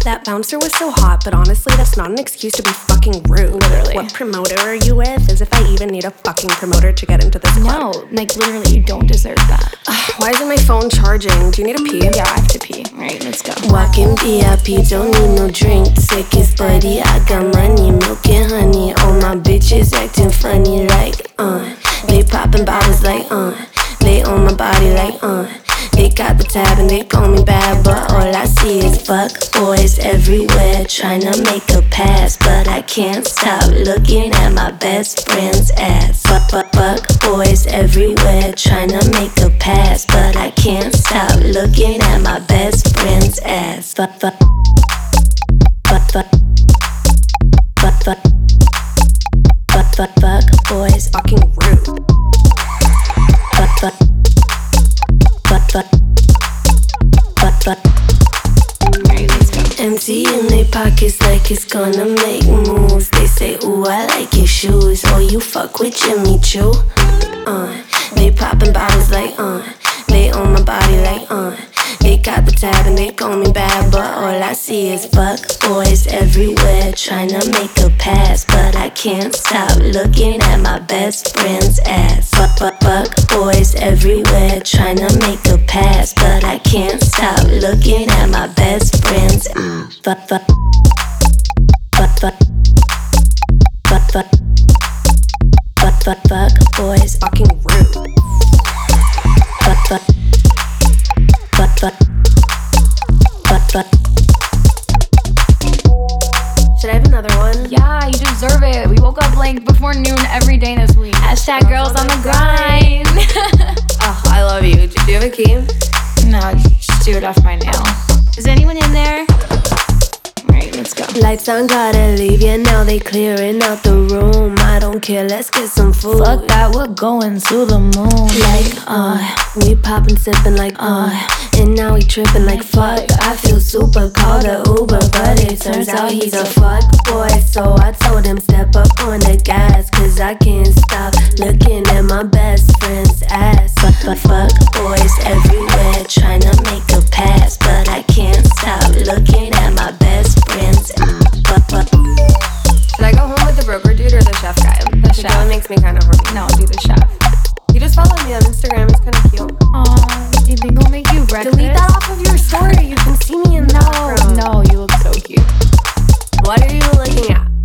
That bouncer was so hot, but honestly, that's not an excuse to be fucking rude. Literally. What promoter are you with? As if I even need a fucking promoter to get into this club. No, like literally, you don't deserve that. Why isn't my phone charging? Do you need a pee? Yeah, I have to pee. Alright, let's go. Walking VIP, don't need no drink. Sick buddy, I got money, milk and honey. All my bitches acting funny like, They popping bottles like, They on my body like, They got the tab and they call me bad, but all I see is fuck boys everywhere tryna make a pass, but I can't stop looking at my best friend's ass. Fuck boys everywhere tryna make a pass, but I can't stop looking at my best friend's ass. Fuck boys, Fucking rude. Alright, let's go. Empty in their pockets like it's gonna make moves. They say, ooh, I like your shoes. Oh, you fuck with Jimmy Choo. They popping bottles like, They on my body like, They got the tab and they call me bad, but all I see is fuck boys everywhere tryna make a pass, but I can't stop looking at my best friend's ass. Fuck boys everywhere tryna make a pass, but I can't stop looking at my best friend's ass. Fuck boys, Fucking rude. fuck. Should I have another one? Yeah, you deserve it. We woke up like before noon every day this week. Hashtag girls on the grind. Oh, I love you. Do you have a key? No, just do it off my nail. Is anyone in there? Alright, let's go. Lights on, gotta leave, yeah, now they clearing out the room. I don't care, let's get some food. Fuck that, we're going to the moon. Like, we poppin', sippin' like, and now we trippin' like fuck. I feel super, call the Uber, but it turns out he's a fuck boy. So I told him step up on the gas, cause I can't stop looking at my best friend's ass. Fuck boys everywhere tryna make a pass, but I can't stop looking at my best friend's ass. Should I go home with the broker dude or the chef guy? The chef. That one makes me kind of horny. No, do the chef. He just followed me on Instagram. It's kind of cute. Aw, do you think he'll make you breakfast? Delete that off of your story. You can see me in the background. No, you look so cute. What are you looking at?